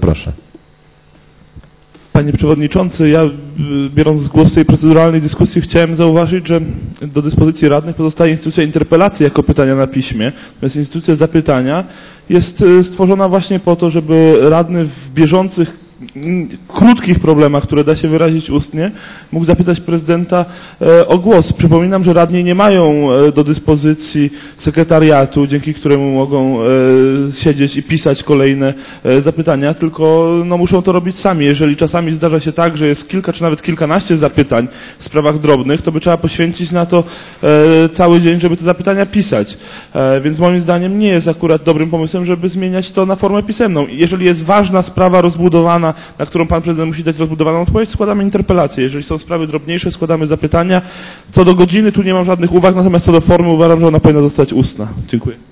proszę. Panie Przewodniczący, ja biorąc głos w tej proceduralnej dyskusji chciałem zauważyć, że do dyspozycji radnych pozostaje instytucja interpelacji jako pytania na piśmie. Natomiast instytucja zapytania jest stworzona właśnie po to, żeby radny w bieżących, krótkich problemach, które da się wyrazić ustnie, mógł zapytać prezydenta o głos. Przypominam, że radni nie mają do dyspozycji sekretariatu, dzięki któremu mogą siedzieć i pisać kolejne zapytania, tylko no, muszą to robić sami. Jeżeli czasami zdarza się tak, że jest kilka czy nawet kilkanaście zapytań w sprawach drobnych, to by trzeba poświęcić na to cały dzień, żeby te zapytania pisać. Więc moim zdaniem nie jest akurat dobrym pomysłem, żeby zmieniać to na formę pisemną. Jeżeli jest ważna sprawa rozbudowana, na którą pan prezydent musi dać rozbudowaną odpowiedź, składamy interpelację. Jeżeli są sprawy drobniejsze, składamy zapytania. Co do godziny, tu nie mam żadnych uwag, natomiast co do formy uważam, że ona powinna zostać ustna. Dziękuję.